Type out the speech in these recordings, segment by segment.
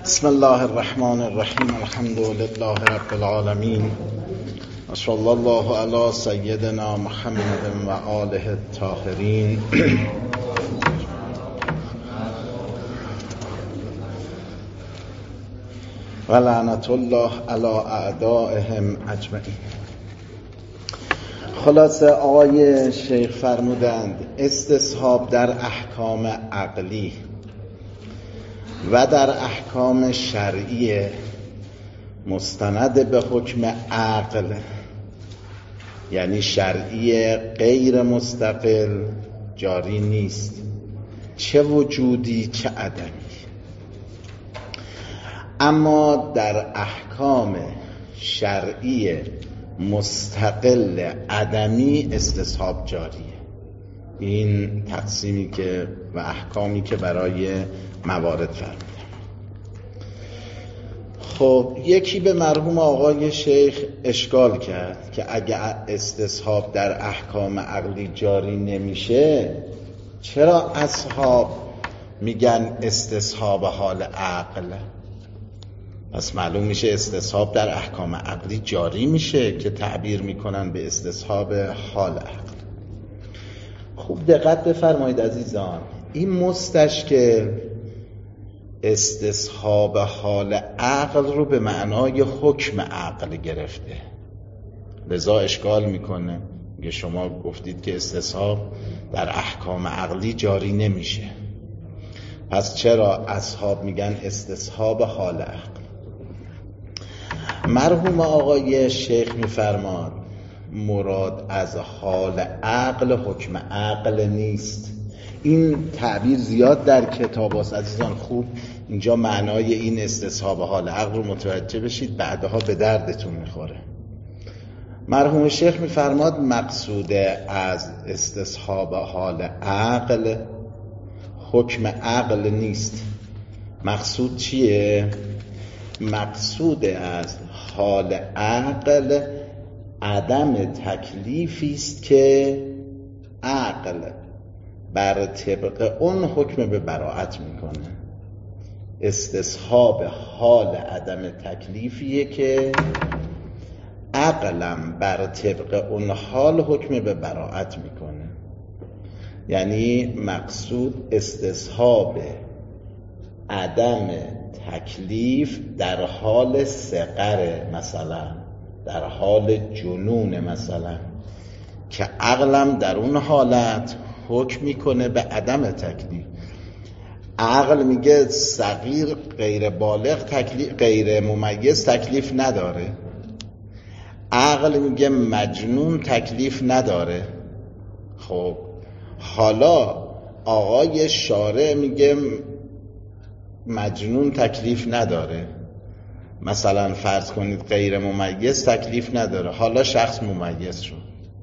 بسم الله الرحمن الرحیم. الحمد لله رب العالمین و صلی الله علی سیدنا محمد و آله الطاهرین. و لعنت الله علی اعدائهم اجمعین. خلاصه آقای شیخ فرمودند استصحاب در احکام عقلی و در احکام شرعی مستند به حکم عقل، یعنی شرعی غیر مستقل، جاری نیست، چه وجودی چه عدمی. اما در احکام شرعی مستقل عدمی استصحاب جاریه. این تقسیمی که و احکامی که برای موارد فرمودم. خب یکی به مرحوم آقای شیخ اشکال کرد که اگه استصحاب در احکام عقلی جاری نمیشه، چرا اصحاب میگن استصحاب حال عقل؟ پس معلوم میشه استصحاب در احکام عقلی جاری میشه که تعبیر میکنن به استصحاب حال عقل. خوب دقت بفرمایید عزیزان، این مستشکل استصحاب حال عقل رو به معنای حکم عقل گرفته، لذا اشکال میکنه. میگه شما گفتید که استصحاب در احکام عقلی جاری نمیشه، پس چرا اصحاب میگن استصحاب حال عقل؟ مرحوم آقای شیخ میفرماد مراد از حال عقل حکم عقل نیست. این تعبیر زیاد در کتاب هست عزیزان، خوب اینجا معنای این استصحاب حال عقل رو متوجه بشید، بعدها به دردتون میخوره. مرحوم شیخ میفرماد مقصود از استصحاب حال عقل حکم عقل نیست. مقصود چیه؟ مقصود از حال عقل عدم تکلیفی است که عقل بر طبق اون حکم به براءت میکنه. استصحاب حال عدم تکلیفیه که عقلم بر طبق اون حال حکم به براءت میکنه. یعنی مقصود استصحاب عدم تکلیف در حال صغر، مثلا در حال جنون، مثلا که عقلم در اون حالت حکم میکنه به عدم تکلیف. عقل میگه صغیر غیر بالغ تکلیف، غیر ممیز تکلیف نداره. عقل میگه مجنون تکلیف نداره. خب حالا آقای شارع میگه مجنون تکلیف نداره، مثلا فرض کنید غیر ممیز تکلیف نداره. حالا شخص ممیز شد.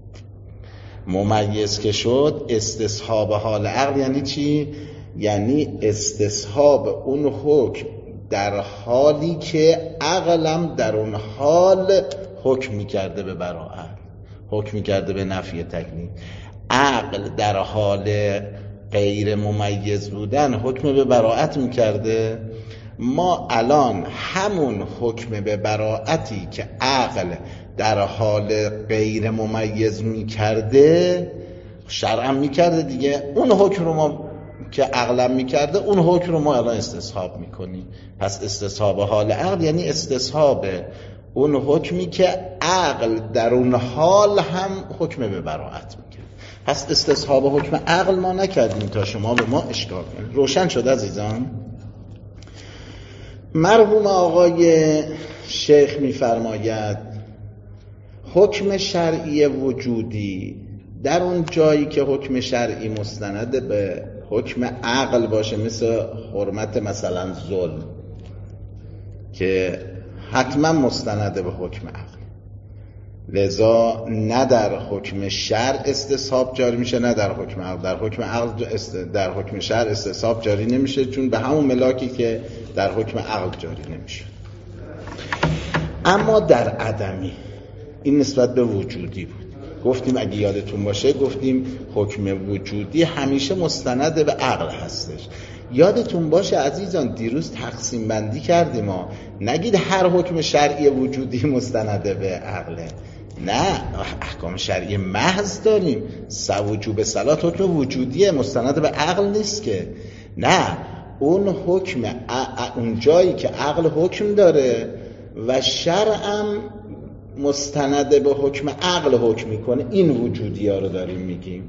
ممیز که شد استصحاب حال عقل یعنی چی؟ یعنی استصحاب اون حکم در حالی که عقلم در اون حال حکم میکرده به براءت، حکم میکرده به نفی تکلیف. عقل در حال غیر ممیز بودن حکم به براءت میکرده. ما الان همون حکم به براءتی که عقل در حال غیر ممیز میکرده شرعا میکرده دیگه، اون حکم رو ما که عقلم میکرده اون حکم رو ما الان استصحاب میکنیم. پس استصحاب حال عقل یعنی استصحاب اون حکمی که عقل در اون حال هم حکم به براءت میکرد. پس استصحاب حکم عقل ما نکردیم تا شما به ما اشکال کنید. روشن شد عزیزان؟ مرحوم آقای شیخ میفرماید حکم شرعی وجودی در اون جایی که حکم شرعی مستند به حکم عقل باشه، مثل حرمت مثلا ظلم که حتما مستند به حکم عقل، لذا نه در حکم شرع استصحاب جاری میشه نه در حکم عقل. در حکم عقل در حکم شرع استصحاب جاری نمیشه، چون به همون ملاکی که در حکم عقل جاری نمیشه. اما در عدمی این نسبت به وجودی بود. گفتیم اگه یادتون باشه گفتیم حکم وجودی همیشه مستند به عقل هستش. یادتون باشه عزیزان دیروز تقسیم بندی کردیم ما، نگید هر حکم شرعی وجودی مستنده به عقله، نه، احکام شرعی محض داریم. وجوب صلات حکم وجودیه، مستند به عقل نیست که. نه، اون حکم اون جایی که عقل حکم داره و شرعم مستند به حکم عقل حکم میکنه، این وجودی ها رو داریم میگیم.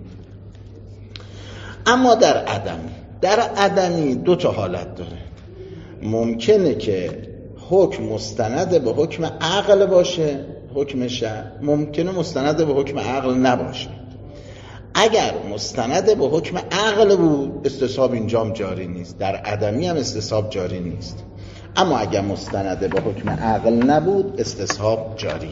اما در عدمی دو تا حالت داره. ممکنه که حکم مستند به حکم عقل باشه، حکم شرع، ممکنه مستند به حکم عقل نباشه. اگر مستند به حکم عقل بود استصحاب اینجام جاری نیست، در عدمی هم استصحاب جاری نیست. اما اگر مستند به حکم عقل نبود استصحاب جاریه.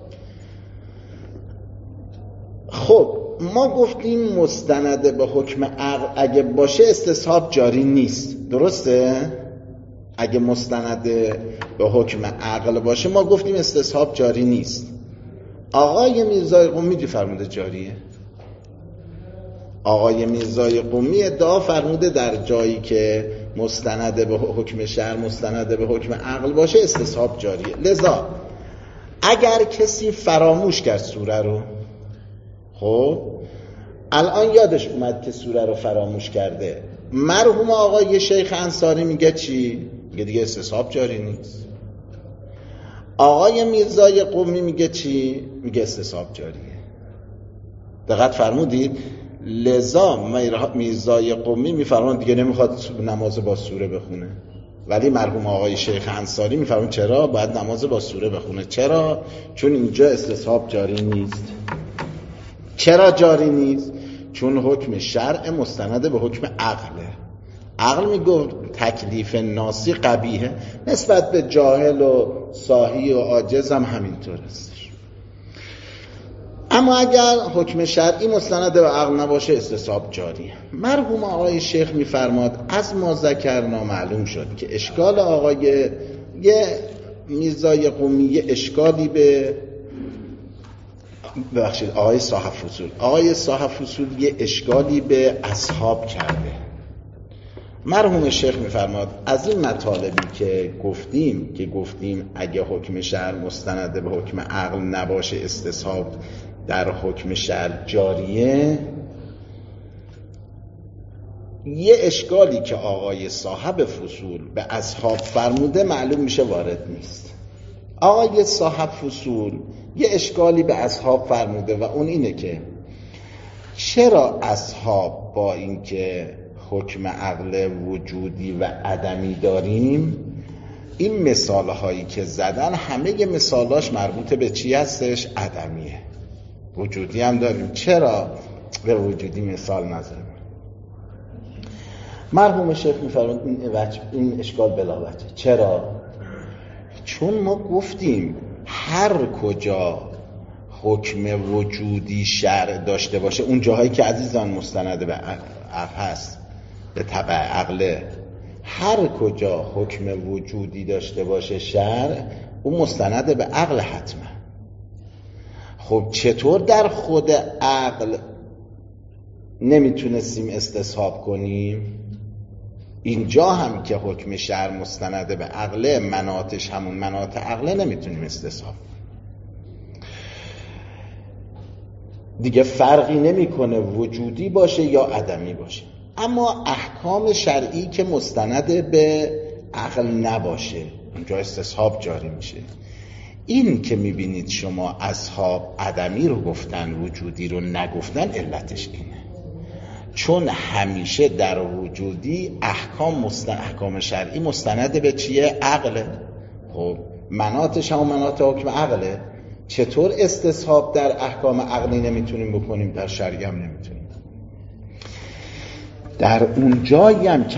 خب ما گفتیم مستند به حکم عقل اگه باشه استصحاب جاری نیست، درسته؟ اگه مستند به حکم عقل باشه ما گفتیم استصحاب جاری نیست. آقای میرزای قمی فرموده جاریه. آقای میرزای قمی ادعا فرموده در جایی که مستند به حکم شرع مستند به حکم عقل باشه استصحاب جاریه. لذا اگر کسی فراموش کرد سوره رو، خب الان یادش اومد که سوره رو فراموش کرده، مرحوم آقای شیخ انصاری میگه چی؟ میگه دیگه استصحاب جاری نیست. آقای میرزای قمی میگه چی؟ میگه استصحاب جاریه. دقت فرمودید؟ لذا میرزای قمی میفرمان دیگه نمیخواد نماز با سوره بخونه، ولی مرحوم آقای شیخ انصاری میفرمان چرا باید نماز با سوره بخونه؟ چرا؟ چون اینجا استصحاب جاری نیست. چرا جاری نیست؟ چون حکم شرع مستند به حکم عقله. عقل میگه تکلیف ناسی قبیحه، نسبت به جاهل و ساهی و عاجز هم همینطور است. اما اگر حکم شرعی مستند به عقل نباشه استصحاب جاریه. مرحوم آقای شیخ میفرماد از ما ذکرنا معلوم شد که اشکال آقای میرزای قمی اشکالی به آقای صاحب فصول یه اشکالی به اصحاب کرده. مرحوم شیخ میفرماد از این مطالبی که گفتیم اگه حکم شرع مستند به حکم عقل نباشه استصحاب در حکم شرع جاریه، یه اشکالی که آقای صاحب فصول به اصحاب فرموده معلوم میشه وارد نیست. آقای صاحب فصول یه اشکالی به اصحاب فرموده و اون اینه که چرا اصحاب با اینکه حکم عقل وجودی و عدمی داریم، این مثال هایی که زدن همه مثالاش مربوط به چی هستش؟ عدمیه. وجودی هم داریم، چرا به وجودی مثال نزدیم؟ مرحوم شیخ میفرماید این اشکال بلا وجه. چرا؟ چون ما گفتیم هر کجا حکم وجودی شرع داشته باشه، اون جاهایی که عزیزان مستند به عقل هست، به تبع عقله، هر کجا حکم وجودی داشته باشه شرع، اون مستند به عقل حتما. خب چطور در خود عقل نمیتونستیم استصحاب کنیم؟ اینجا هم که حکم شرع مستند به عقله، مناطش همون مناط عقله، نمیتونیم استصحاب دیگه. فرقی نمیکنه وجودی باشه یا عدمی باشه. اما احکام شرعی که مستند به عقل نباشه اونجا استصحاب جاری میشه. این که میبینید شما اصحاب عدمی رو گفتن وجودی رو نگفتن، علتش اینه چون همیشه در وجودی احکام شرعی مستند به چیه؟ عقله. خب مناطش هم مناط حکم عقله، چطور استصحاب در احکام عقلی نمیتونیم بکنیم در شرعی هم نمیتونیم؟ در اون جایی هم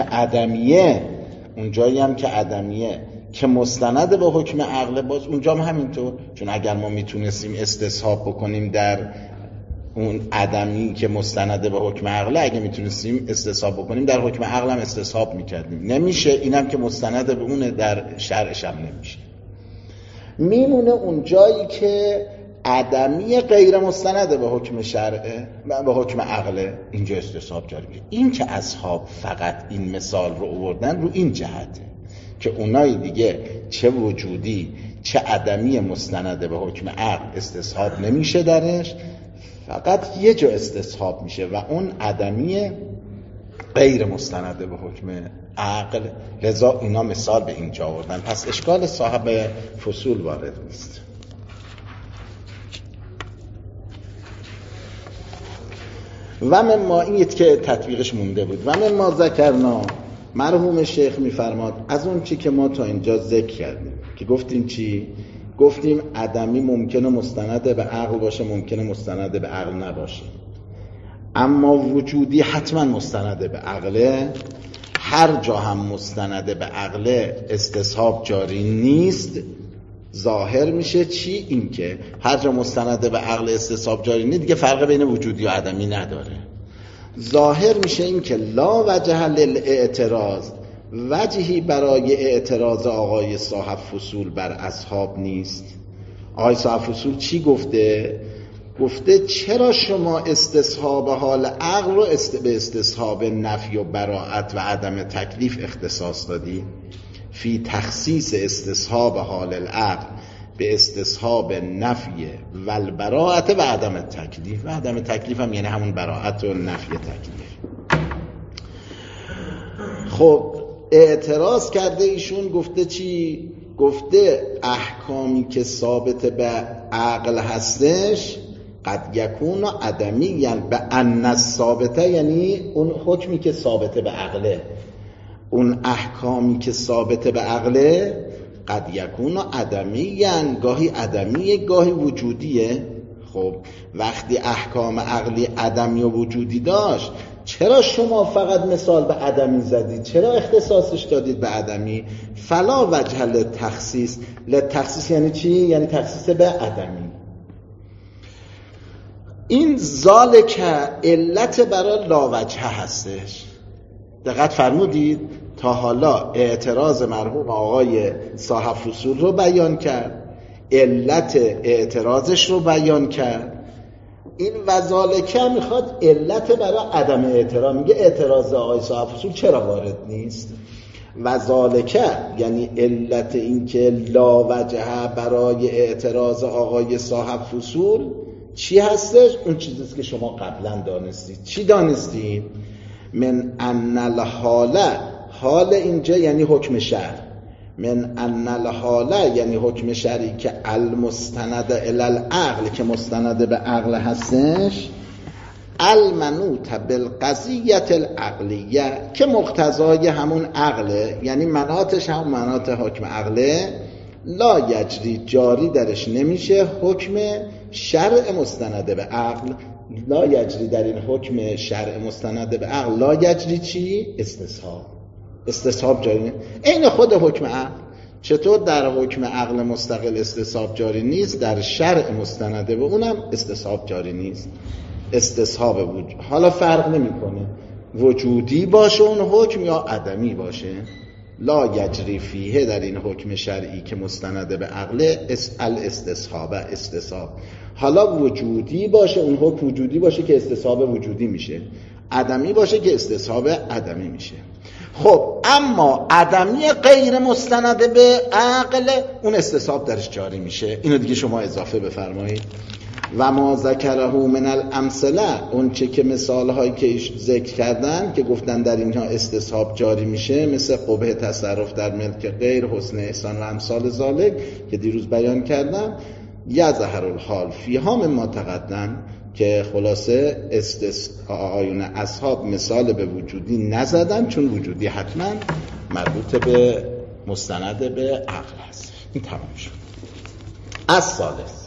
که عدمیه که مستند به حکم عقل، باز اونجا هم همینطور. چون اگر ما میتونستیم استصحاب بکنیم در اون عدمی که مستند به حکم عقل، اگه میتونستیم استصحاب بکنیم در حکم عقل هم استصحاب میکردیم. نمیشه. اینم که مستند به اونه در شرعش هم نمیشه. میمونه اون جایی که عدمی غیر مستند به حکم شرعه به حکم عقله، اینجا استصحاب جاری میشه. این که اصحاب فقط این مثال رو آوردن رو این جهته که اونای دیگه چه وجودی چه عدمی مستند به حکم عقل استصحاب نمیشه درش، فقط یه جا استصحاب میشه و اون عدمی غیر مستند به حکم عقل، لذا اینا مثال به اینجا آوردن. پس اشکال صاحب فصول وارد نیست. و من ما این که تطبیقش مونده بود. و من ما ذکرنا، مرحوم شیخ میفرماد از اون چی که ما تا اینجا ذکر کردیم که گفتیم چی؟ گفتیم عدمی ممکنه مستند به عقل باشه، ممکنه مستند به عقل نباشه، اما وجودی حتما مستند به عقله. هر جا هم مستند به عقله استصحاب جاری نیست، ظاهر میشه چی؟ این که هر جا مستند به عقل استصحاب جاری نیست دیگه فرق بین وجودی و عدمی نداره. ظاهر میشه این که لا وجه للاعتراض، وجهی برای اعتراض آقای صاحب فصول بر اصحاب نیست. آقای صاحب فصول چی گفته؟ گفته چرا شما استصحاب حال عقل رو به استصحاب نفی و براءت و عدم تکلیف اختصاص دادی؟ فی تخصیص استصحاب حال العقل به استصحاب نفی و البراءت و عدم تکلیف. و عدم تکلیف هم یعنی همون براءت و نفی تکلیف. خب اعتراض کرده ایشون، گفته چی؟ گفته احکامی که ثابت به عقل هستش قد یکون عدمی، یعنی به ان الثابته، یعنی اون حکمی که ثابت به عقله، اون احکامی که ثابت به عقله قد یکون عدمی، یعنی گاهی عدمیه گاهی وجودیه. خب وقتی احکام عقلی عدمی و وجودی داشت، چرا شما فقط مثال به عدمی زدید؟ چرا اختصاصش دادید به عدمی؟ فلا وجه للتخصیص. للتخصیص یعنی چی؟ یعنی تخصیص به عدمی. این ذالک علت برای لاوجه هستش. دقت فرمودید؟ تا حالا اعتراض مرحوم آقای صاحب فصول رو بیان کرد، علت اعتراضش رو بیان کرد. این وذالکه میخواد علت برای عدم اعتراض، میگه اعتراض آقای صاحب فصول چرا وارد نیست. وذالکه یعنی علت این که لاوجه برای اعتراض آقای صاحب فصول چی هستش؟ اون چیزیست که شما قبلا دانستید. چی دانستید؟ من ان الحاله، حال اینجا یعنی حکم شرع، من ان الحاله یعنی حکم شرعی که المستند الی العقل، که مستند به عقل هستش، المنوط بالقضیه العقلیه، که مقتضای همون عقله، یعنی مناطش هم مناط حکم عقله، لا یجری جاری درش نمیشه حکم شرع مستند به عقل. لا یجری در این حکم شرع مستند به عقل لا یجری چی؟ استصحاب. استصحاب جاری نیست. این خود حکم عقل. چطور در حکم عقل مستقل استصحاب جاری نیست، در شرع مستند به اونم استصحاب جاری نیست. استصحاب وجود حالا فرق نمیکنه وجودی باشه اون حکم یا عدمی باشه. لا یجری فیه در این حکم شرعی که مستند به عقل الاستصحاب، استصحاب. حالا وجودی باشه اون حکم وجودی باشه که استصحاب وجودی میشه، عدمی باشه که استصحاب عدمی میشه. خب اما عدمی غیر مستند به عقل اون استصحاب درش جاری میشه. اینو دیگه شما اضافه بفرمایید. و ما ذکره من الامثله، اون چه که مثال هایی که ذکر کردن که گفتن در اینها استصحاب جاری میشه، مثل قبح تصرف در ملک غیر، حسن احسان و امثال ذالک که دیروز بیان کردم، یظهر الحال فیها مما تقدم، که خلاصه آیون اصحاب مثال به وجودی نزدن چون وجودی حتما مربوط به مستند به عقل هست. این تمام شد. از ثالث،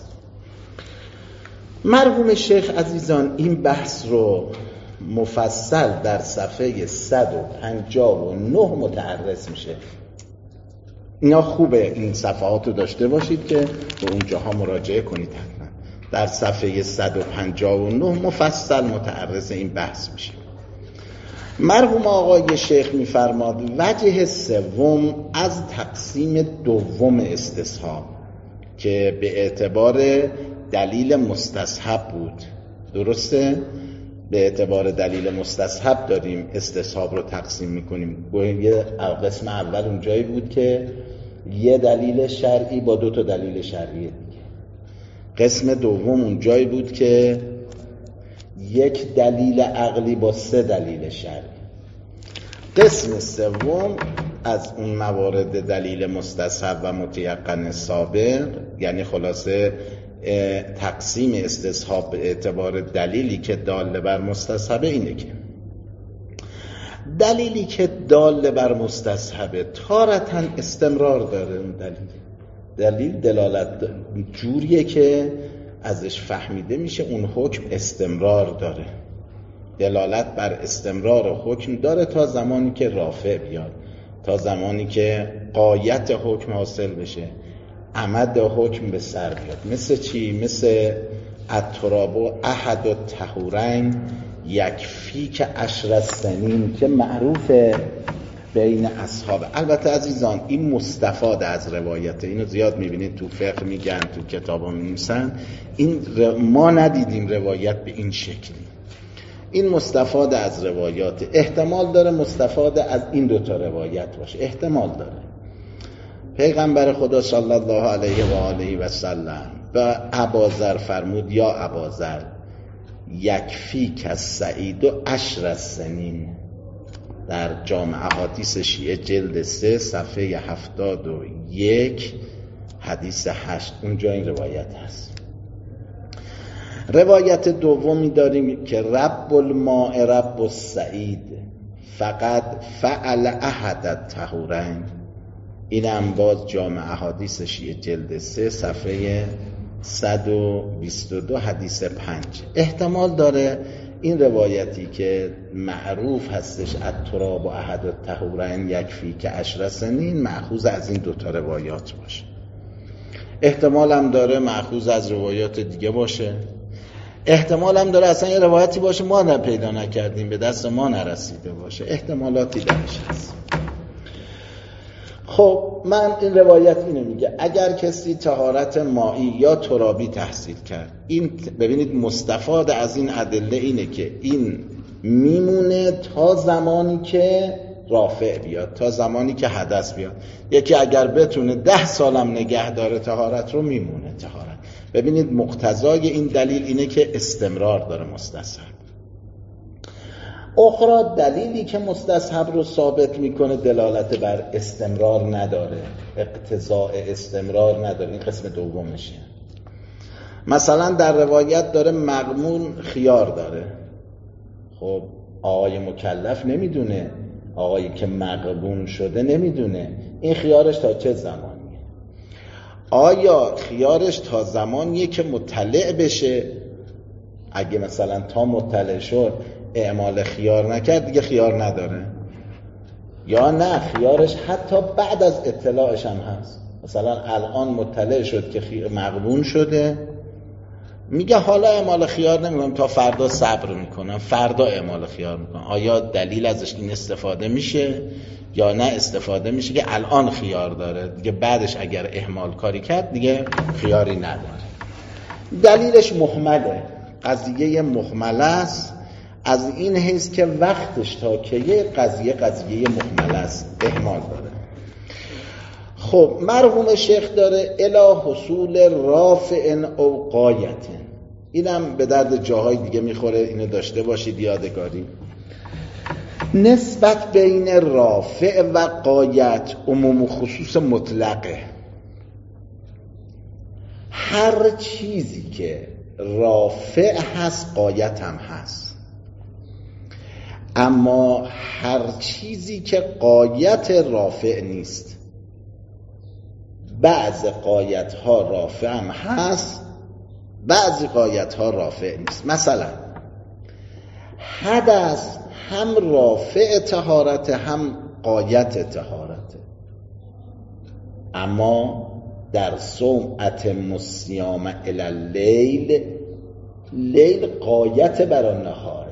مرحوم شیخ عزیزان این بحث رو مفصل در صفحه 159 متعرض میشه. اینا خوبه این صفحات رو داشته باشید که به اونجاها مراجعه کنید. حتما در صفحه 159 مفصل متعرض این بحث میشه. مرحوم آقای شیخ میفرماد وجه سوم از تقسیم دوم استصحاب که به اعتبار دلیل مستصحب بود. درسته؟ به اعتبار دلیل مستصحب داریم استصحاب رو تقسیم میکنیم. قسم اول اونجایی بود که یه دلیل شرعی با 2 تا دلیل شرعی دیگه. قسم دوم اونجایی بود که یک دلیل عقلی با 3 دلیل شرعی. قسم سوم از اون موارد دلیل مستصحب و متیقن سابق، یعنی خلاصه تقسیم استصحاب به اعتبار دلیلی که دال بر مستصحبه اینه که دلیلی که دال بر مستصحبه تارتاً استمرار داره. اون دلیل دلالت جوریه که ازش فهمیده میشه اون حکم استمرار داره، دلالت بر استمرار حکم داره تا زمانی که رافع بیاد، تا زمانی که غایت حکم حاصل بشه، عمد حکم به سر بیاد. مثل چی؟ مثل التراب احد الطهورین یکفیک 10 سنین که معروفه بین اصحاب. البته عزیزان این مستفاد از روایته، اینو زیاد میبینید تو فقه میگن، تو کتابا می‌نویسن. این ما ندیدیم روایت به این شکلی. این مستفاد از روایات. احتمال داره مستفاد از این 2 تا روایت باشه، احتمال داره. پیغمبر خدا صلی الله علیه و آله و سلم به ابوذر فرمود یا ابوذر یکفیک السعید 10 سنین. در جامع احادیث شیعه جلد 3 صفحه 71 حدیث 8 اونجا این روایت هست. روایت دومی داریم که رب الماء رب السعید فقط فعل احد الطهورین. این هم باز جامع احادیث شیعه جلد 3 صفحه 122 حدیث 5. احتمال داره این روایتی که معروف هستش التراب و احد الطهورین یکفی که 10 سنین مأخوذ از این 2 تا روایات باشه. احتمال هم داره مأخوذ از روایات دیگه باشه. احتمال هم داره اصلا یه روایتی باشه ما پیدا نکردیم، به دست ما نرسیده باشه. احتمالاتی درش هست. خب من این روایت اینو میگه اگر کسی طهارت مائی یا ترابی تحصیل کرد، این ببینید مستفاد از این ادله اینه که این میمونه تا زمانی که رافع بیاد، تا زمانی که حدث بیاد. یکی اگر بتونه 10 سالم نگه داره طهارت رو، میمونه طهارت. ببینید مقتضای این دلیل اینه که استمرار داره مستصحب. اخرى دلیلی که مستصحب رو ثابت میکنه دلالت بر استمرار نداره، اقتضاء استمرار نداره. این قسم دومشه. مثلا در روایت داره مغمون خیار داره. خب آقای مکلف نمیدونه، آقایی که مغبون شده نمیدونه این خیارش تا چه زمانیه. آیا خیارش تا زمانیه که مطلع بشه؟ اگه مثلا تا مطلع شد اعمال خیار نکرد دیگه خیار نداره، یا نه خیارش حتی بعد از اطلاعش هم هست. مثلا الان مطلع شد که مغبون شده، میگه حالا اعمال خیار نمیکنم، تا فردا صبر میکنم، فردا اعمال خیار میکنم. آیا دلیل ازش این استفاده میشه یا نه استفاده میشه که الان خیار داره دیگه، بعدش اگر اهمال کاری کرد دیگه خیاری نداره. دلیلش محمله، قضیه محمله است. از این حیث که وقتش تا که یه قضیه محمله است، اهمال داره. خب مرحوم شیخ داره الی حصول رافع او غایت. اینم به درد جاهای دیگه میخوره، اینو داشته باشید یادگاری. نسبت بین رافع و غایت عموم و خصوص مطلقه. هر چیزی که رافع هست غایت هم هست، اما هر چیزی که غایت رافع نیست. بعض غایت ها رافع هم هست، بعضی غایت ها رافع نیست. مثلا حدث هم رافع طهارت هم غایت طهارت، اما در صوم اتم الصیام الی اللیل، لیل غایت بر نهاره،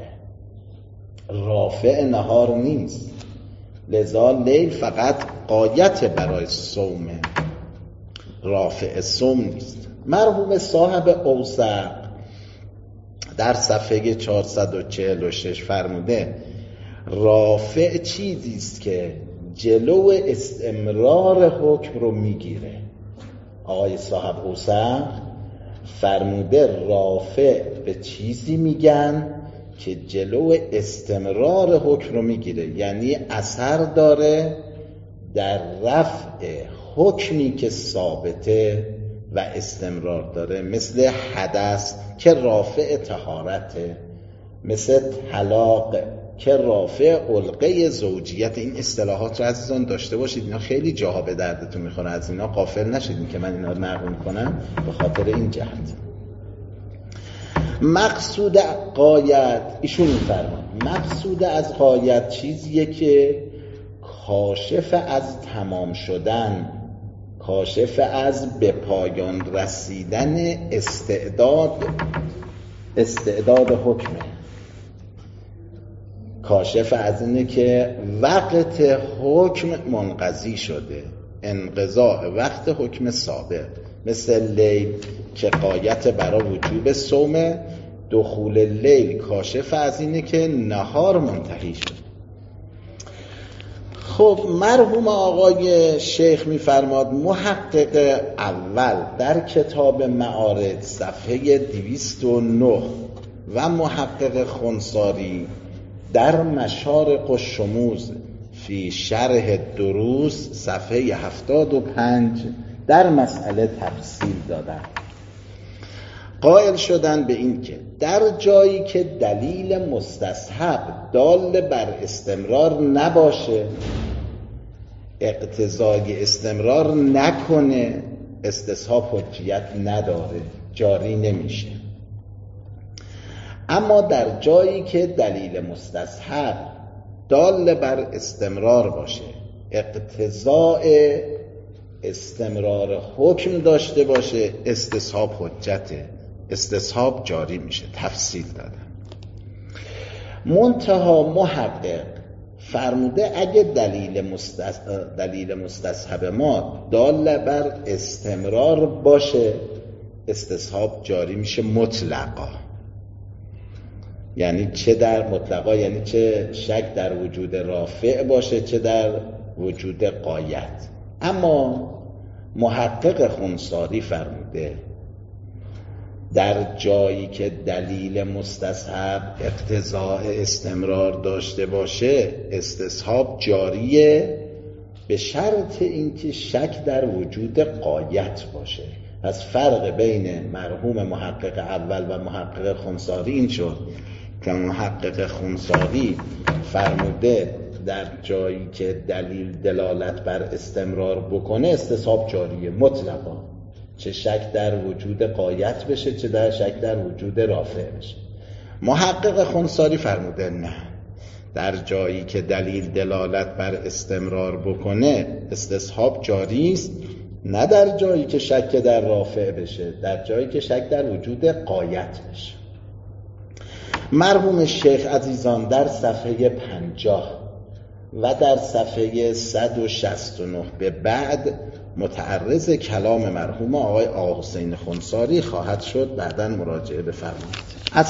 رافع نهار نیست. لذا لیل فقط غایت برای صوم، رافع صوم نیست. مرحوم صاحب اوسق در صفحه 446 فرموده رافع چیزی است که جلو استمرار حکم رو میگیره. آقای صاحب اوسق فرموده رافع به چیزی میگن که جلو استمرار حکم رو میگیره، یعنی اثر داره در رفع حکمی که ثابته و استمرار داره، مثل حدث که رافع طهارته، مثل طلاق که رافع علقه زوجیت. این اصطلاحات رو عزیزان داشته باشید، اینا خیلی جاها به دردتون میخوره، از اینا غافل نشید که من اینا رو نقل میکنم به خاطر این جهت. مقصود غایت، ایشون میفرمان مقصود از غایت چیزیه که کاشف از تمام شدن، کاشف از به پایان رسیدن استعداد حکمه، کاشف از اینه که وقت حکم منقضی شده، انقضاء وقت حکم سابق، مثل لیل که غایت برای وجوب صومه، دخول لیل کاشف از اینه که نهار منتهی شد. خب مرحوم آقای شیخ میفرماد محقق اول در کتاب معارض صفحه 209 و محقق خنثاری در مشارق الشموز فی شرح دروس صفحه 75 در مسئله تفصیل دادن. قائل شدن به این که در جایی که دلیل مستصحب دال بر استمرار نباشه، اقتضای استمرار نکنه، استصحاب حجیت نداره، جاری نمیشه. اما در جایی که دلیل مستصحب دال بر استمرار باشه، اقتضاء استمرار حکم داشته باشه، استصحاب حجته، استصحاب جاری میشه. تفصیل دادم. منتها محقق فرموده اگه دلیل مستصحب ما دال بر استمرار باشه، استصحاب جاری میشه مطلقا. یعنی چه در مطلقا، یعنی چه شک در وجود رافع باشه چه در وجود غایت. اما محقق خنثاری فرموده در جایی که دلیل مستصحب اقتضاء استمرار داشته باشه، استصحاب جاریه به شرط اینکه شک در وجود غایت باشه. پس فرق بین مرحوم محقق اول و محقق خنثاری این شد که محقق خنثاری فرموده در جایی که دلیل دلالت بر استمرار بکنه، استصحاب جاریه مطلقا، چه شک در وجود غایت بشه چه در شک در وجود رافع بشه. محقق خنثاری فرموده نه، در جایی که دلیل دلالت بر استمرار بکنه استصحاب جاری است، نه در جایی که شک در رافع بشه، در جایی که شک در وجود غایت بشه. مرحوم شیخ عزیزان در صفحه 50 و در صفحه 169 به بعد متعرض کلام مرحوم آقای آقا حسین خنثاری خواهد شد، بعداً مراجعه بفرمایید. از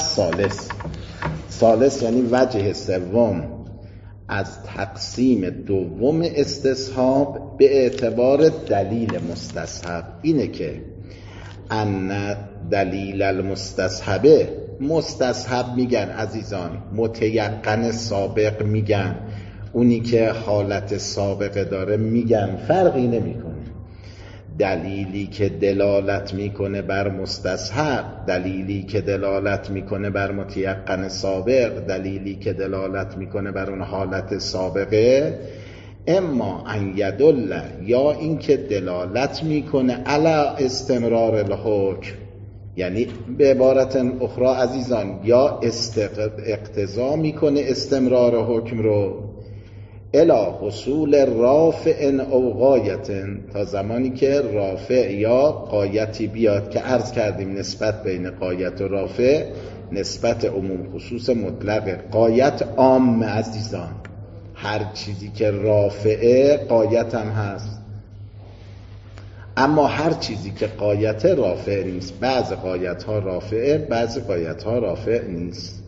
ثالث یعنی وجه سوم از تقسیم دوم استصحاب به اعتبار دلیل مستصحب اینه که ان دلیل المستصحبه، مستصحب میگن عزیزان، متیقن سابق میگن، اونی که حالت سابقه داره میگن، فرقی نمیکنه. دلیلی که دلالت میکنه بر مستصحب، دلیلی که دلالت میکنه بر متیقن سابق، دلیلی که دلالت میکنه بر اون حالت سابقه، اما ان یدل، یا این که دلالت میکنه علی استمرار الحکم، یعنی به عبارت اخرى عزیزان یا اقتضا میکنه استمرار حکم رو الی حصول رافع او غایت، تا زمانی که رافع یا غایتی بیاد که عرض کردیم نسبت بین غایت و رافع نسبت عموم خصوص مطلق. غایت عام عزیزان، هر چیزی که رافعه غایت هم هست. اما هر چیزی که غایت رافع نیست، بعض غایت ها رافعه، بعض غایت ها رافع نیست.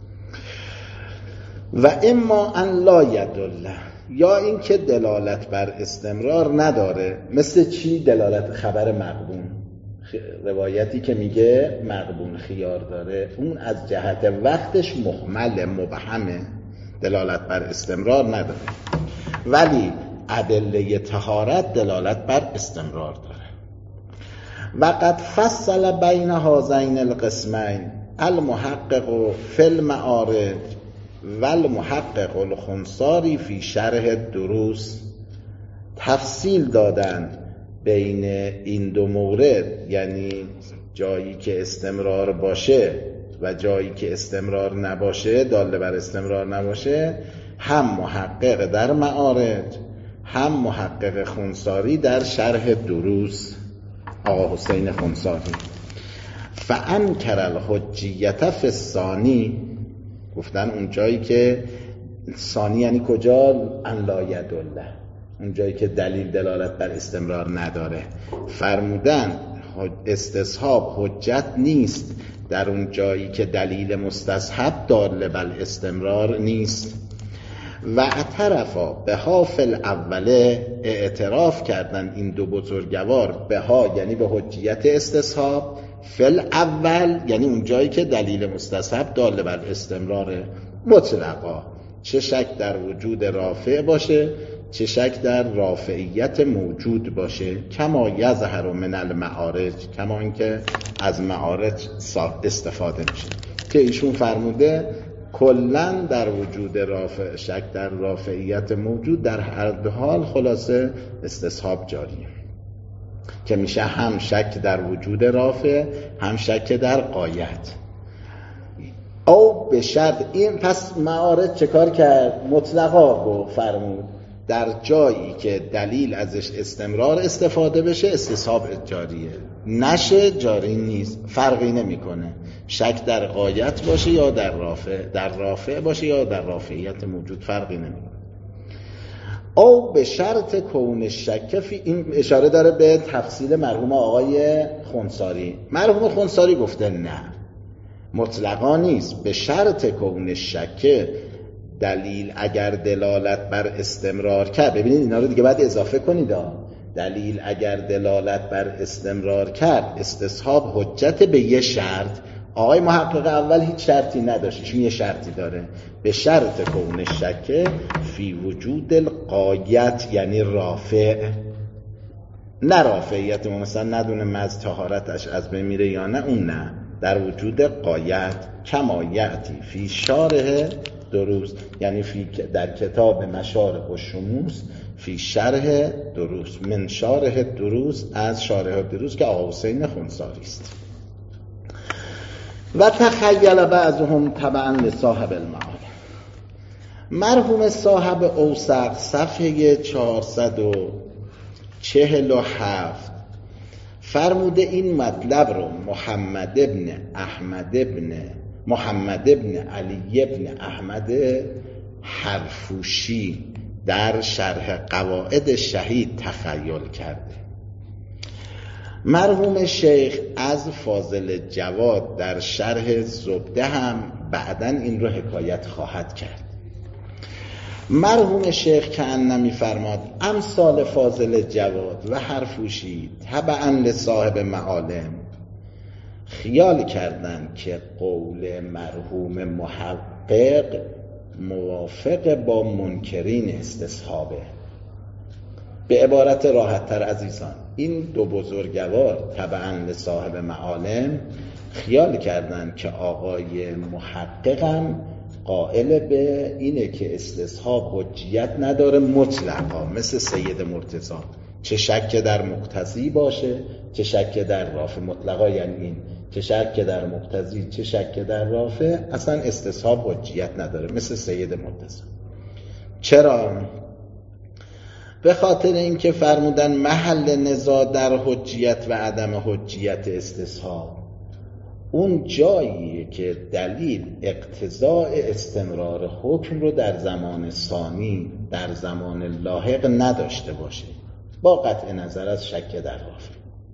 و اما ان لا یدل، یا این که دلالت بر استمرار نداره. مثل چی؟ دلالت خبر مغبون، روایتی که میگه مغبون خیار داره، اون از جهت وقتش مهمل مبهمه، دلالت بر استمرار نداره. ولی ادله طهارت دلالت بر استمرار داره. و قد فصل بین هذین القسمین المحقق فی المعارج و المحقق الخنساری فی شرح دروس. تفصیل دادن بین این دو مورد، یعنی جایی که استمرار باشه و جایی که استمرار نباشه، داله بر استمرار نباشه، هم محقق در معارج هم محقق خنساری در شرح دروس، آقا حسین خنساری. فانکر الحجیت فی الثانی، گفتن اون جایی که ثانی یعنی کجا؟ ان لا یدل، اون جایی که دلیل دلالت بر استمرار نداره، فرمودن استصحاب حجت نیست در اون جایی که دلیل مستصحب دال بر استمرار نیست. و اعترفا به ها فی الاوله، اعتراف کردن این دو بزرگوار به ها یعنی به حجیت استصحاب، فی الاول یعنی اون جایی که دلیل مستصحب دال بر استمرار مطلقا، چه شک در وجود رافع باشه چه شک در رافعیت موجود باشه. کما یظهر من المعارج، کما اینکه از معارج استفاده میشه که ایشون فرموده کلن در وجود رافع، شک در رافعیت موجود، در هر دو حال خلاصه استصحاب جاریه، که میشه هم شک در وجود رافع هم شک در غایت. او به شرط این، پس معارج چه کار کرد؟ مطلقا گفت، فرمود در جایی که دلیل ازش استمرار استفاده بشه استصحاب جاریه، نشه جاری نیست، فرقی نمیکنه شک در غایت باشه یا در رافع، در رافع باشه یا در رافعیت موجود، فرقی نمیکنه. او به شرط کون شک فی، این اشاره داره به تفصیل مرحوم آقای خنساری. مرحوم خنساری گفته نه، مطلقا نیست، به شرط کون شک، دلیل اگر دلالت بر استمرار کرد، ببینید اینا رو دیگه بعد اضافه کنید، دلیل اگر دلالت بر استمرار کرد استصحاب حجت به یه شرط. آقای محقق اول هیچ شرطی نداشت، ایشون یه شرطی داره، به شرط کون شک فی وجود الغایت یعنی رافع، نه رافعیت ما مثلا ندونه مز طهارتش از بین میره یا نه، اون نه، در وجود غایت. کما یأتی فی شارح دروس، یعنی در کتاب مشارق الشموس فی شرح دروس، من شارح دروس، از شارح دروس که آقا حسین خنساری است. و تخیل بعضهم تبعا لصاحب المعالم. مرحوم صاحب اوسق صفحه 447 فرموده این مطلب رو محمد ابن علی ابن احمد حرفوشی در شرح قواعد شهید تخیل کرده. مرحوم شیخ از فاضل جواد در شرح زبده هم بعداً این رو حکایت خواهد کرد. مرحوم شیخ که انمی فرماد امثال فاضل جواد و حرفوشی تبعاً لصاحب معالم، خیال کردند که قول مرحوم محقق موافق با منکرین استصحابه. به عبارت راحت‌تر عزیزان، این دو بزرگوار تبعاً لصاحب معالم خیال کردند که آقای محققم قائل به اینه که استصحاب حجیت نداره مطلقا، مثل سید مرتضی، چه شک در مقتضی باشه چه شک در رافع، مطلقا یعنی این، چه شک در مقتضی چه شک در رافع، اصلا استصحاب حجیت نداره، مثل سید مرتضی. چرا؟ به خاطر اینکه فرمودن محل نزاع در حجیت و عدم حجیت استصحاب اون جاییه که دلیل اقتضاء استمرار حکم رو در زمان ثانی، در زمان لاحق نداشته باشه. با قطع نظر از شک در رافع.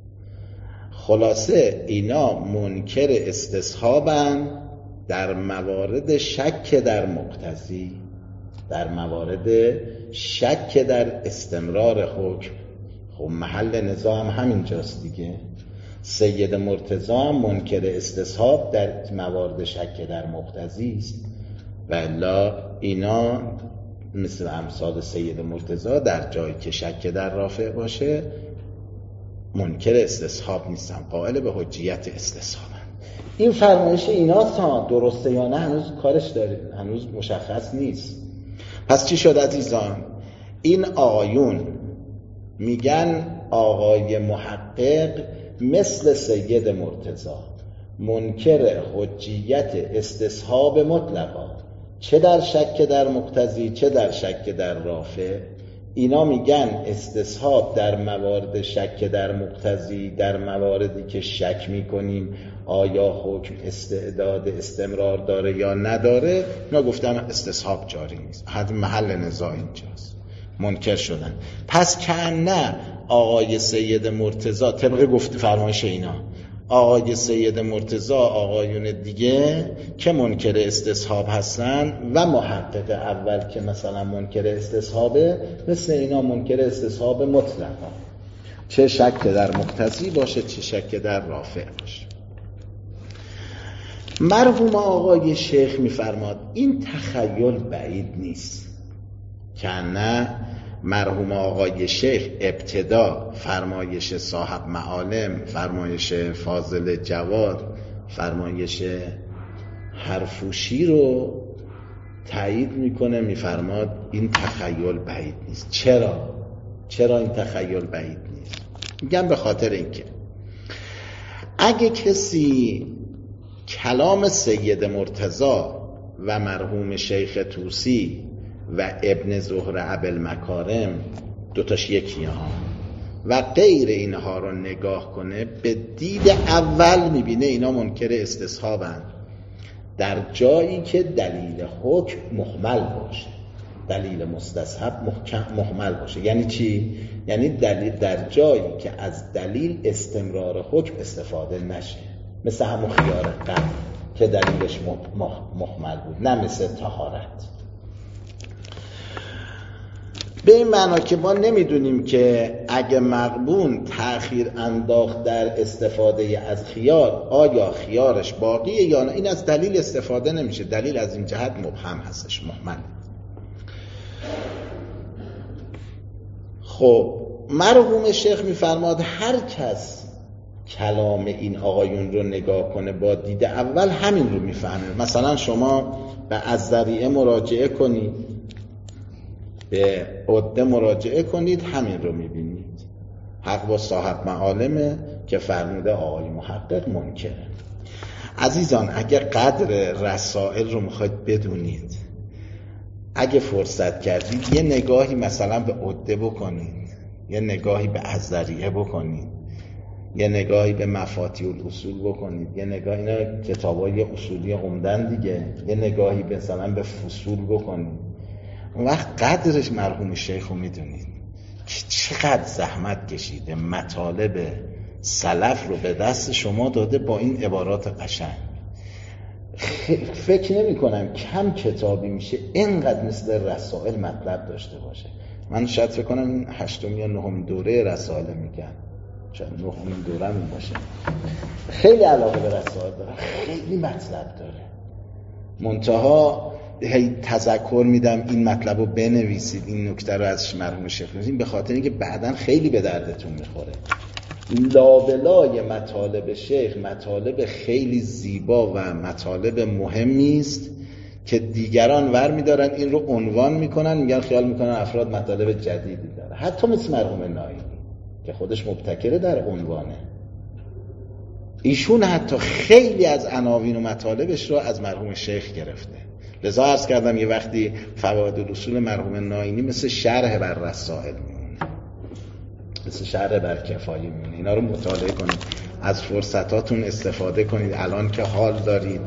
خلاصه اینا منکر استصحابن در موارد شک در مقتضی، در موارد شک در استمرار حکم. خب محل نزاع هم همینجاست دیگه. سید مرتضی هم منکر استصحاب در موارد شک در مقتضی است، و الا اینا مثل امثال سید مرتضی در جایی که شک در رافع باشه منکر استصحاب نیستن، قائل به حجیت استصحابن. این فرمایش ایناست ها، درسته یا نه هنوز کارش داریم، هنوز مشخص نیست. پس چی شد عزیزان؟ این آقایون میگن آقای محقق مثل سید مرتضی منکر حجیت استصحاب مطلقا، چه در شک در مقتضی چه در شک در رافع. اینا میگن استصحاب در موارد شک در مقتضی، در مواردی که شک میکنیم آیا حکم استعداد استمرار داره یا نداره، اینا گفتن استصحاب جاری نیست. حد محل نزاع اینجاست، منکر شدن. پس کنه آقای سید مرتضی طبق گفت فرمایش اینا، آقای سید مرتضی آقایون دیگه که منکر استصحاب هستن و محقق اول که مثلا منکر استصحابه، مثل اینا منکر استصحاب مطلقا، چه شک در مقتضی باشه چه شک در رافع باشه. مرحوم آقای شیخ میفرماد این تخیل بعید نیست، که نه مرحوم آقای شیخ ابتدا فرمایش صاحب معالم، فرمایش فاضل جواد، فرمایش حرفوشی رو تایید میکنه، میفرماد این تخیل بعید نیست. چرا این تخیل بعید نیست؟ میگم به خاطر اینکه اگه کسی کلام سید مرتضی و مرحوم شیخ طوسی و ابن زهر ابوالمکارم دوتاش یکی ها و غیر اینها رو نگاه کنه، به دید اول میبینه اینا منکر استصحابن در جایی که دلیل حکم محمل باشه، دلیل مستصحب محمل باشه. یعنی چی؟ یعنی دلیل در جایی که از دلیل استمرار حکم استفاده نشه، مثل همون خیار قبل که دلیلش محمل بود، نه مثل طهارت. به این معنا که ما نمیدونیم که اگه مغبون تأخیر انداخت در استفاده از خیار آیا خیارش باقیه یا نه، این از دلیل استفاده نمیشه، دلیل از این جهت مبهم هستش، محمل. خب مرحوم شیخ میفرماد هر کس کلام این آقایون رو نگاه کنه با دید اول همین رو میفهمه. مثلا شما به الذریعه مراجعه کنید، به عده مراجعه کنید، همین رو میبینید. حق با صاحب معالمه که فرموده آقای محقق منکره. عزیزان اگه قدر رسائل رو میخواید بدونید، اگه فرصت کردید یه نگاهی مثلا به عده بکنید، یه نگاهی به الذریعه بکنید، یه نگاهی به مفاتیح الاصول بکنید، یه نگاهی، اینا کتابای اصولی عمدن دیگه، یه نگاهی مثلا به فصول بکنید. اون وقت قدرش مرحوم شیخ رو میدونید که چقدر زحمت کشیده، مطالب سلف رو به دست شما داده با این عبارات قشنگ. فکر نمی کنم کم کتابی میشه اینقدر مثل رسائل مطلب داشته باشه. من شاید فکر کنم این 8م یا 9م دوره رسائل میگن، شاید 9مین دوره هم باشه. خیلی علاقه به رسائل داره، خیلی مطلب داره. منتها هی تذکر میدم این مطلب رو بنویسید، این نکته رو از مرحوم شیخ بنویسید، به خاطر اینکه بعداً خیلی به دردتون میخوره. لابلای مطالب شیخ مطالب خیلی زیبا و مطالب مهمی است که دیگران ور میدارن این رو عنوان میکنن، میگن خیال میکنن افراد مطالب جدیدی داره. حتی مثل مرحوم ناینی که خودش مبتکره در عنوانه، ایشون حتی خیلی از عناوین و مطالبش رو از مرحوم شیخ گرفته. لذا عرض کردم یه وقتی فوائد الاصول مرحوم ناینی مثل شرح بر رسائل میمونه، مثل شرح بر کفایه میمونه. اینا رو مطالعه کنید، از فرصتاتون استفاده کنید الان که حال دارید،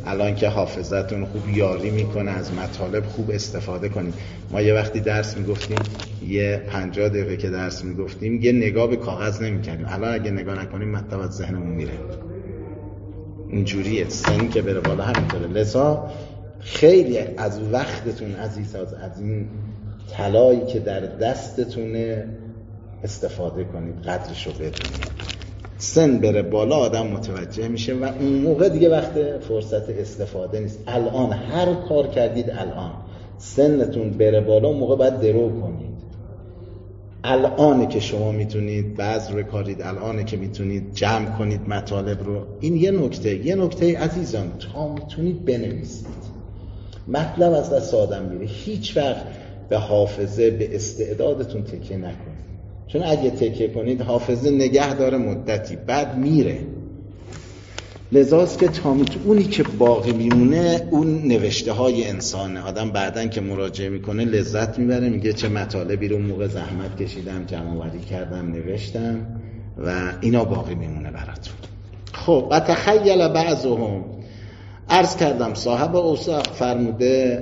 الان که حافظتون خوب یاری میکنه، از مطالب خوب استفاده کنید. ما یه وقتی درس میگفتیم، یه 50 دقیقه که درس میگفتیم، یه نگاه به کاغذ نمیکردیم. الان اگه نگاه نکنیم مطلب از ذهنمون میره. اینجوریه، سن که بره بالا همینطوره. لذا خیلی از وقتتون عزیز از این طلایی که در دستتونه استفاده کنید، قدرشو بدونید. سن بره بالا آدم متوجه میشه و اون موقع دیگه وقت فرصت استفاده نیست. الان هر کار کردید، الان سنتون بره بالا اون موقع باید درو کنید. الانه که شما میتونید بذر کارید، الانه که میتونید جمع کنید مطالب رو. این یه نکته عزیزان، تا میتونید بنویسید. مطلب از دست آدم میره. هیچ وقت به حافظه، به استعدادتون تکیه نکنید، چون اگه تکیه کنید حافظه نگه داره مدتی، بعد میره. لذاست که اونی که باقی میمونه اون نوشته های انسانه. آدم بعدن که مراجعه میکنه لذت میبره، میگه چه مطالبی رو اون موقع زحمت کشیدم، جمع‌آوری کردم، نوشتم و اینا باقی میمونه براتون. خب و تخیل بعضهم، عرض کردم صاحب اوصاف فرموده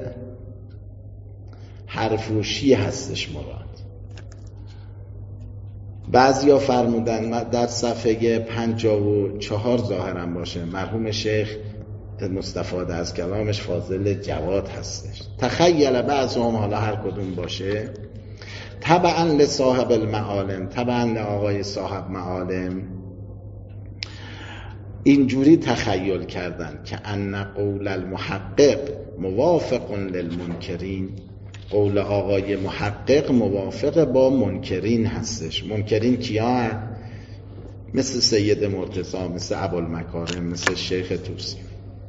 حرفروشی هستش مراد. بعضیا فرمودن در صفحه 54 ظاهرا باشه، مرحوم شیخ مصطفی از کلامش فاضل جواد هستش. تخیل بعضهم، حالا هر کدوم باشه، تبعا لصاحب المعالم، تبعا لآقای صاحب معالم، اینجوری تخیل کردن که ان قول المحقق موافق للمنکرین، قول آقای محقق موافق با منکرین هستش. منکرین کیا؟ مثل سید مرتضی، مثل ابوالمکارم، مثل شیخ طوسی.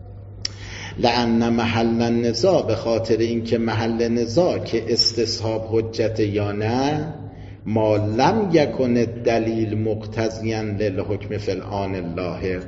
لأن محل النزاع، به خاطر اینکه محل نزاع که استصحاب حجت یا نه، ما لم یکن دلیل مقتضیا للحکم فی الآن اللاحق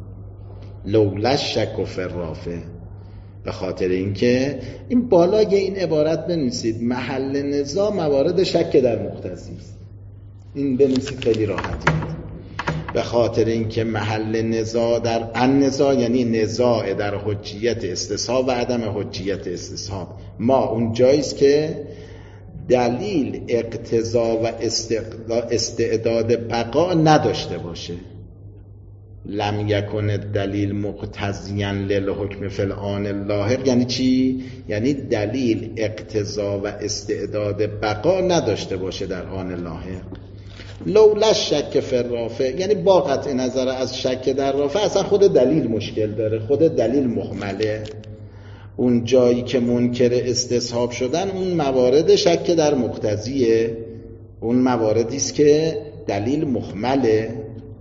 لولا الشک فی الرافع. به خاطر اینکه این بالای این عبارت بنویسید محل نزاع موارد شک در مقتضی است. این بنویسید خیلی راحتی. به خاطر اینکه محل نزاع در النزاع یعنی نزاع در حجیت استصحاب و عدم حجیت استصحاب، ما اون جاییست که دلیل اقتضا و استعداد بقا نداشته باشه. لم یکن دلیل مقتضیا للحکم فی الآن اللاحق یعنی چی؟ یعنی دلیل اقتضا و استعداد بقا نداشته باشه در آن لاحق. لولا شک فی الرافع یعنی با قطع نظر از شک در رافع اصلا خود دلیل مشکل داره، خود دلیل مهمله. اون جایی که منکر استصحاب شدن اون موارد شک در مقتضیه، اون مواردی است که دلیل مهمله.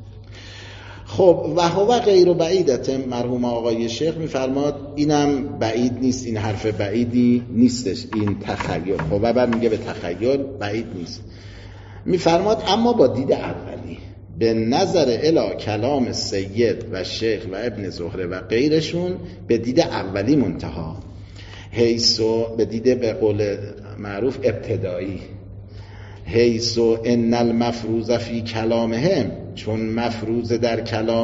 خب و هو غیر بعیدت، مرحوم آقای شیخ میفرماد اینم بعید نیست، این حرف بعیدی نیستش، این تخیل. خب و بعد میگه به تخیل بعید نیست. میفرماد اما با دید اولی، به نظر الی کلام سید و شیخ و ابن زهره و غیرشون به دید اولی منتها، حیثو به دید به قول معروف ابتدایی، حیثو ان المفروض فی کلامهم، چون مفروض در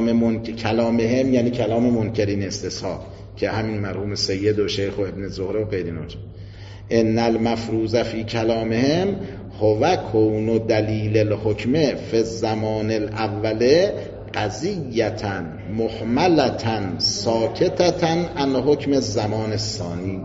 کلامهم یعنی کلام منکرین استصحاب که همین مرحوم سید و شیخ و ابن زهره و غیرین. ان المفروض فی کلامهم هو کون دلیل الحکم فی الزمان الاول قضیتا محملتا ساکتتا عن حکم الزمان الثانی.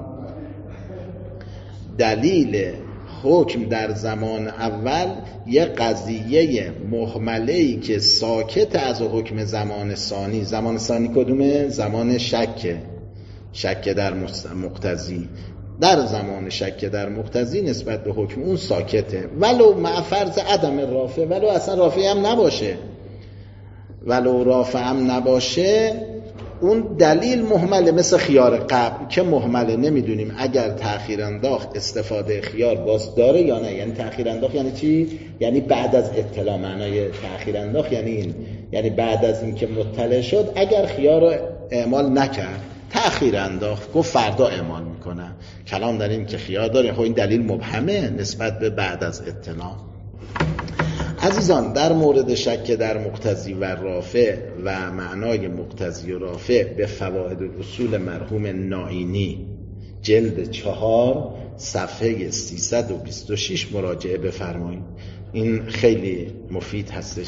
دلیل حکم در زمان اول یه قضیه محمله‌ای که ساکت از حکم زمان ثانی. زمان ثانی کدومه؟ زمان شک در مقتضی. در زمان شک در مقتضی نسبت به حکم اون ساکته، ولو مع فرض عدم رافع، ولو اصلا رافع هم نباشه، ولو رافع هم نباشه اون دلیل محمله. مثل خیار قبل که محمله، نمیدونیم اگر تأخیر انداخت استفاده خیار باز داره یا نه. یعنی تأخیر انداخت یعنی چی؟ یعنی بعد از اطلاع. معنای تأخیر انداخت یعنی این، یعنی بعد از این که مطلع شد اگر خیار رو اعمال نکرد تأخیر انداخت، گفت فردا اعمال میکنم. کلام در این که خیار داره، خب این دلیل مبهمه نسبت به بعد از اطلاع. عزیزان در مورد شک در مقتضی و رافع و معنای مقتضی و رافع به فواید الاصول مرحوم نائینی جلد 4 صفحه 326 مراجعه بفرمایید. این خیلی مفید هستش.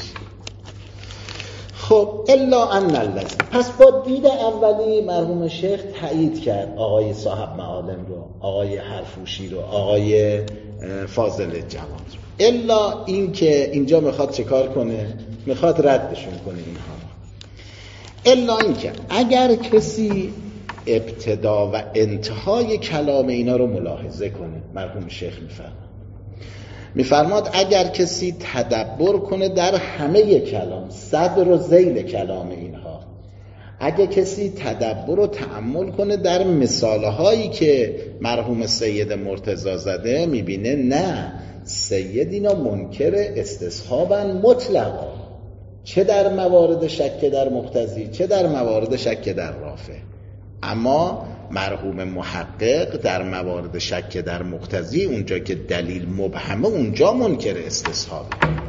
خب الا ان الذی، پس با دید اولی مرحوم شیخ تایید کرد آقای صاحب معالم رو، آقای حرفوشی رو، آقای فاضل جواد رو. الا این که اینجا میخواد چه کار کنه؟ میخواد ردشون کنه اینها. الا این که اگر کسی ابتدا و انتهای کلام اینا رو ملاحظه کنه، مرحوم شیخ میفرماد اگر کسی تدبر کنه در همه کلام، صدر و ذیل کلام اینها، اگر کسی تدبر و تأمل کنه در مثالهایی که مرحوم سید مرتضی زده، میبینه نه، سید اینا منکر استصحابن مطلقا، چه در موارد شک در مقتضی چه در موارد شک در رافع. اما مرحوم محقق در موارد شک در مقتضی، اونجا که دلیل مبهمه، اونجا منکر استصحاب.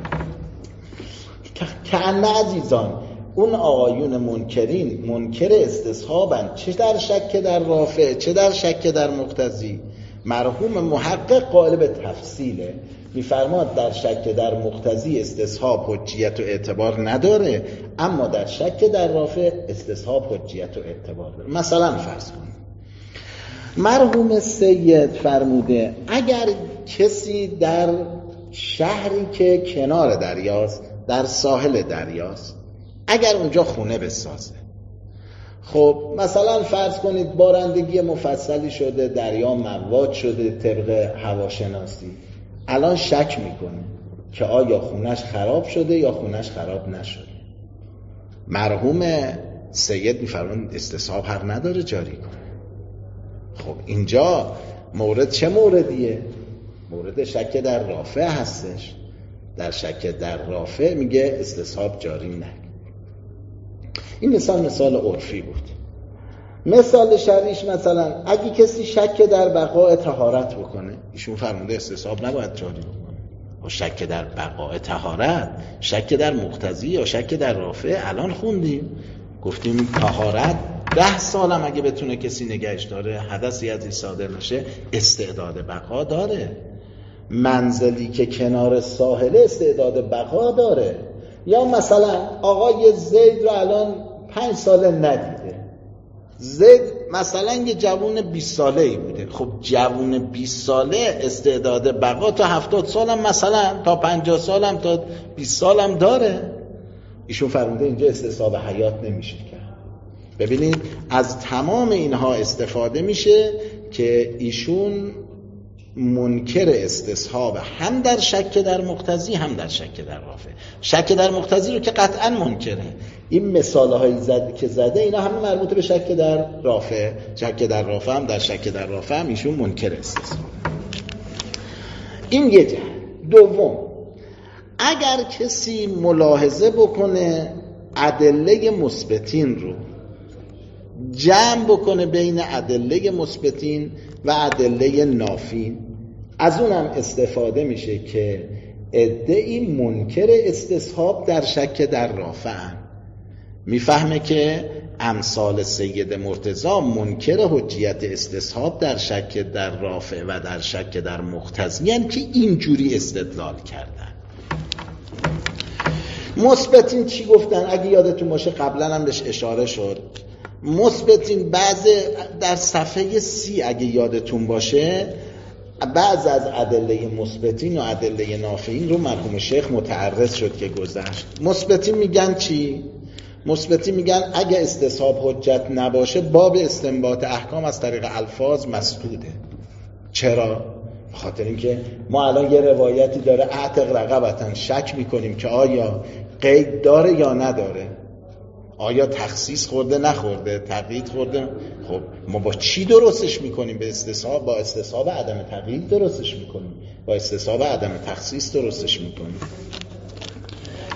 که عزیزان اون آقایون منکرین منکر استصحابن، چه در شک در رافع چه در شک در مقتضی. مرحوم محقق قائل به تفصیله، میفرماد در شک در مقتضی استصحاب حجیت و اعتبار نداره، اما در شک در رافع استصحاب حجیت و اعتبار داره. مثلا فرض کنید مرحوم سید فرموده اگر کسی در شهری که کنار دریاست، در ساحل دریاست، اگر اونجا خونه بسازه، خب مثلا فرض کنید بارندگی مفصلی شده، دریا مواج شده طبق هواشناسی، الان شک میکنه که آیا خونش خراب شده یا خونش خراب نشده. مرحوم سید میفرماید استصحاب حق نداره جاری کنه. خب اینجا مورد چه موردیه؟ مورد شک در رافع هستش. در شک در رافع میگه استصحاب جاری نه. این مثال عرفی بود. مثال شرعیش مثلا اگه کسی شک در بقاء طهارت بکنه، ایشون فرموده استصحاب نباید جاری بکنه. و شک در بقاء طهارت، شک در مقتضی یا شک در رافع الان خوندیم، گفتیم طهارت 10 سالم اگه بتونه کسی نگهش داره، حدثی از این صادر نشه، استعداد بقا داره. منزلی که کنار ساحل استعداد بقا داره. یا مثلا آقای زید رو الان 5 ساله ندیده، زید مثلا یه جوون 20 ساله ای بوده، خب جوون 20 ساله استعداد بقا تا 70 سالم مثلا، تا 50 سالم، تا 20 سالم داره. ایشون فرموده اینجا استصحاب حیات نمیشه کرد. ببینید از تمام اینها استفاده میشه که ایشون منکر استصحاب هم در شک در مقتضی هم در شک در رافع. شک در مقتضی رو که قطعا منکره. این مثالهایی که زده اینا همه مربوط به شک در رافع. شک در رافع هم در شک در رافع هم ایشون منکر استصحاب. این یه جهت. دوم، اگر کسی ملاحظه بکنه ادله مثبتین رو جمع بکنه بین ادله مثبتین و ادله نافین، از اونم استفاده میشه که ادعی منکر استصحاب در شک در رافع میفهمه که امثال سید مرتضی منکر حجیت استصحاب در شک در رافع و در شک در مقتضی، یعنی که اینجوری استدلال کردن. مثبتین چی گفتن؟ اگه یادتون باشه قبلا هم بهش اشاره شد. مثبتین بعض در صفحه 30 اگه یادتون باشه بعض از ادله مثبتین و ادله نافین رو مرحوم شیخ متعرض شد که گذشت. مثبتین میگن چی؟ مثبتین میگن اگه استصحاب حجت نباشه باب استنباط احکام از طریق الفاظ مسدوده. چرا؟ بخاطر اینکه ما الان یه روایتی داره اعتق رقبتن، شک میکنیم که آیا قید داره یا نداره، آیا تخصیص خورده نخورده، تقیید خورده. خب ما با چی درستش میکنیم؟ به استصحاب، با استصحاب عدم تقیید درستش میکنیم، با استصحاب عدم تخصیص درستش میکنیم.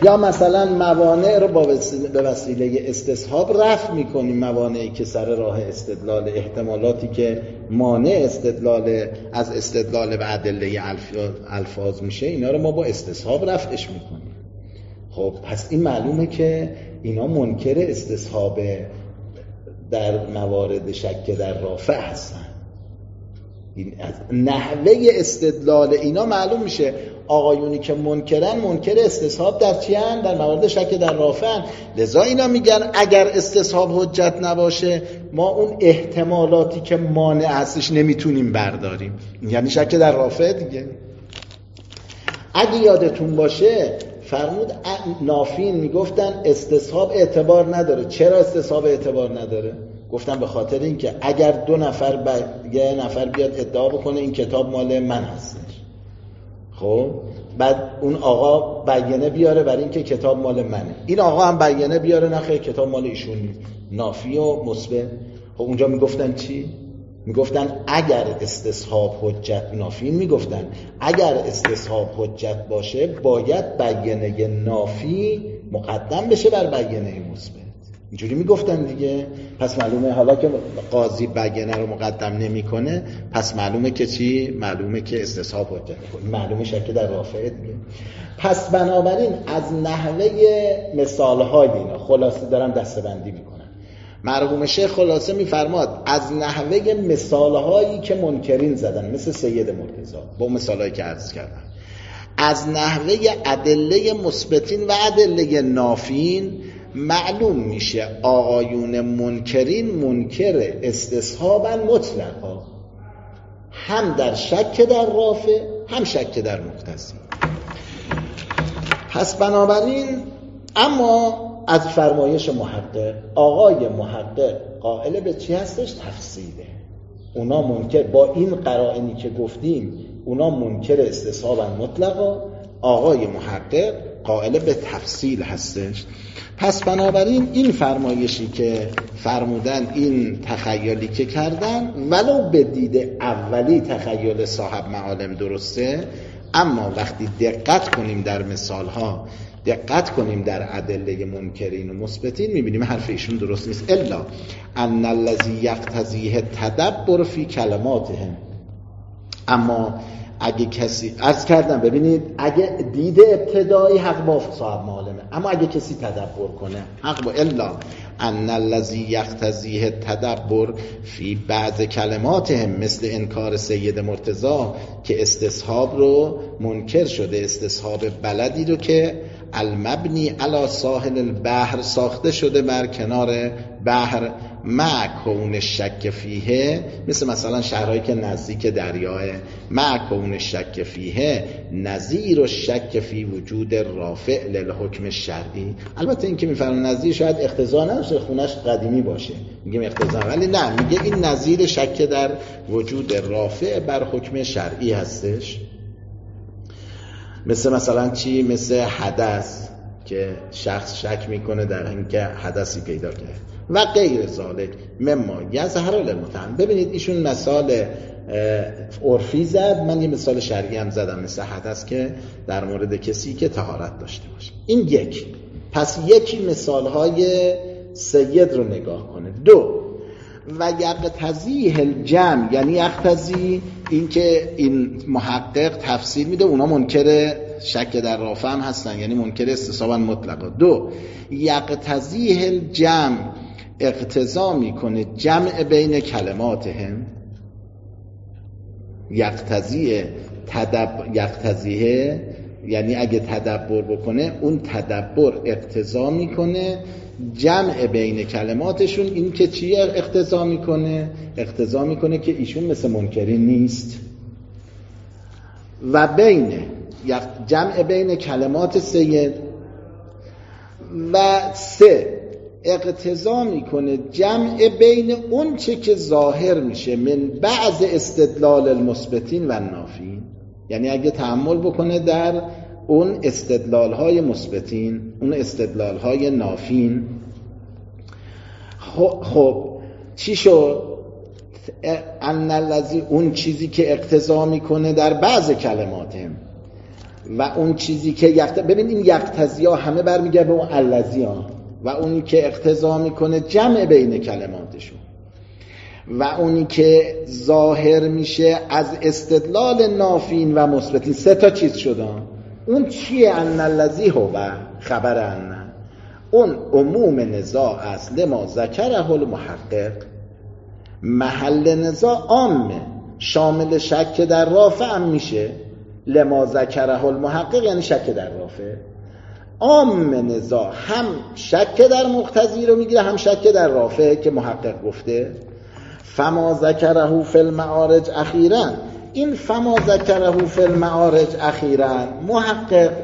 یا مثلا موانع رو به وسیله استصحاب رفع میکنیم، موانعی که سر راه استدلال، احتمالاتی که مانع از استدلال به ادله الفاظ میشه، اینا رو ما با استصحاب رفعش میکنیم. خب پس این معلومه که اینا منکر استصحاب در موارد شک در رافع هستن. این از نحوه استدلال اینا معلوم میشه آقایونی که منکرن منکر استصحاب در چی هن؟ در موارد شک در رافع هن. لذا اینا میگن اگر استصحاب حجت نباشه ما اون احتمالاتی که مانع هستش نمیتونیم برداریم، یعنی شک در رافع دیگه. اگه یادتون باشه فرمود نافین میگفتن استصحاب اعتبار نداره. چرا استصحاب اعتبار نداره؟ گفتم به خاطر اینکه اگر یه نفر بیاد ادعا بکنه این کتاب مال من هستش، خب بعد اون آقا بیانه بیاره برای اینکه کتاب مال منه، این آقا هم بیانه بیاره نه خیر کتاب مال ایشون نیست، نافی و مثبت. خب اونجا میگفتن چی؟ میگفتن اگر استصحاب حجت، نافین میگفتن اگر استصحاب حجت باشه باید بیانه نافی مقدم بشه بر بیانه مثبت. اینجوری میگفتن دیگه. پس معلومه حالا که قاضی بیانه رو مقدم نمیکنه، پس معلومه که چی؟ معلومه که استصحاب حجت کنه، معلومه شک در رافعه دیگه. پس بنابراین از نحوه مثالهای اینا خلاصه دارم دسته‌بندی میکنم. مرحوم شیخ خلاصه میفرماد از نحوه مثالهایی که منکرین زدن مثل سید مرتضی با مثالهایی که عرض کردم، از نحوه ادله مثبتین و ادله نافین معلوم میشه آقایون منکرین منکر استصحابا مطلقا، هم در شک در رافع هم شک در مقتضی. پس بنابراین اما از فرمایش محقق، آقای محقق قائل به چی هستش؟ تفصیله. اونا منکر با این قرائنی که گفتیم اونا منکر استصحابا مطلقا، آقای محقق قائل به تفصیل هستش. پس بنابراین این فرمایشی که فرمودن، این تخیلی که کردن، ولو به دید اولی تخیل صاحب معالم درسته، اما وقتی دقت کنیم در مثالها، دقت کنیم در ادله منکرین و مثبتین، میبینیم حرف ایشون درست نیست. الا ان الذی یقتضیه تدبر فی کلماتهم. اما اگه کسی عرض کردم ببینید، اگه دید ابتدایی حق با صاحب معالمه، اما اگه کسی تدبر کنه حق با. الا ان الذی یقتضیه تدبر فی بعض کلماتهم، مثل انکار سید مرتضی که استصحاب رو منکر شده، استصحاب بلدی رو که المبنی علی ساحل البحر، ساخته شده بر کنار بحر، مع کون شک فیه، مثلا شهرهایی که نزدیک دریاه، مع کون شک فیه نظیر و شک فی وجود رافع للحکم شرعی. البته این که میفرمون نظیر شاید اقتضا نشه، خونش قدیمی باشه میگیم اقتضا، ولی نه، میگه این نظیر شک در وجود رافع بر حکم شرعی هستش. مثلا چی؟ مثل حدث که شخص شک میکنه در اینکه حدثی پیدا کرد و غیر ذالک مما یظهر للمتهم. ببینید ایشون مثال عرفی زد، من یه مثال شرعی هم زدم مثل حدث که در مورد کسی که طهارت داشته باشه. این یک. پس یکی مثالهای سید رو نگاه کنه. دو، و یقتضیه الجمع، یعنی یقتضی این که این محقق تفسیر میده اونا منکر شک در رافع هم هستن، یعنی منکر استصحابا مطلقا. دو، یقتضیه الجمع، اقتضا میکنه جمع بین کلماتهم. یقتضیه یعنی اگه تدبر بکنه اون تدبر اقتضا میکنه جمع بین کلماتشون. این که چیه اقتضا میکنه؟ اقتضا میکنه که ایشون مثل منکرین نیست. و بین جمع بین کلمات سید. و سه، اقتضا میکنه جمع بین اون چه که ظاهر میشه من بعض استدلال المثبتین و نافین. یعنی اگه تأمل بکنه در اون استدلال های مثبتین، اون استدلال های نافین، خب چی شد؟ ان الذی، اون چیزی که اقتضا میکنه در بعض کلماتهم، و اون چیزی که ببین این یقتضی ها همه برمیگرده به اون الذی ها و اونی که اقتضا میکنه جمع بین کلماتشون و اونی که ظاهر میشه از استدلال نافین و مثبتین. سه تا چیز شدن. اون چیه؟ ان الذی هو خبر ان، اون عموم نزاع است لما ذکره المحقق، محل نزاع عامه شامل شک در رافع هم میشه، لما ذکره المحقق یعنی شک در رافع. عام نزاع هم شک در مقتضی رو میگیره هم شک در رافع که محقق گفته. فما ذکره فی المعارج اخیرا، این فما ذکره فی المعارج اخیرا محقق